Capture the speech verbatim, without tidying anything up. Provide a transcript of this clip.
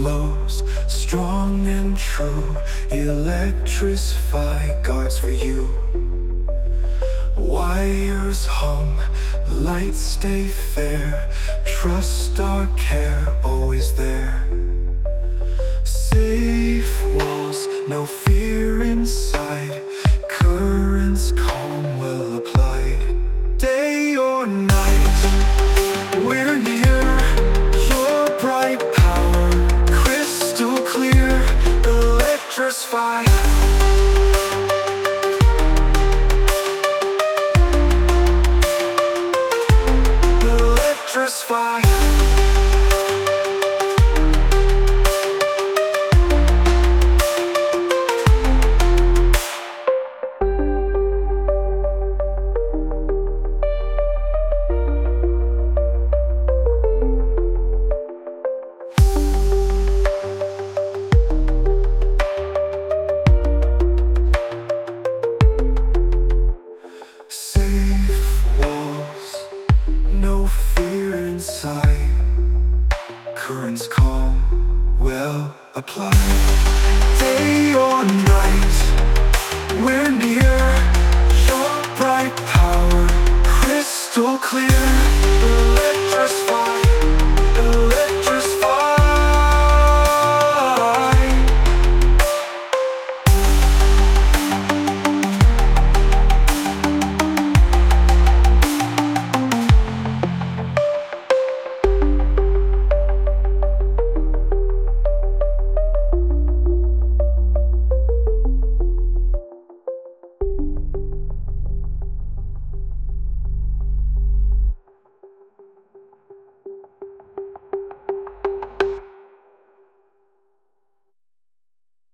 flows, strong and true. Electrify guards for you. Wires hung, lights stay fair. Trust our care, always there. Safe walls, no fear inside. Currents calm, well applied. Day or night, we're near. Your bright power, crystal clear. Electrify. Electrify. Currents calm, well applied.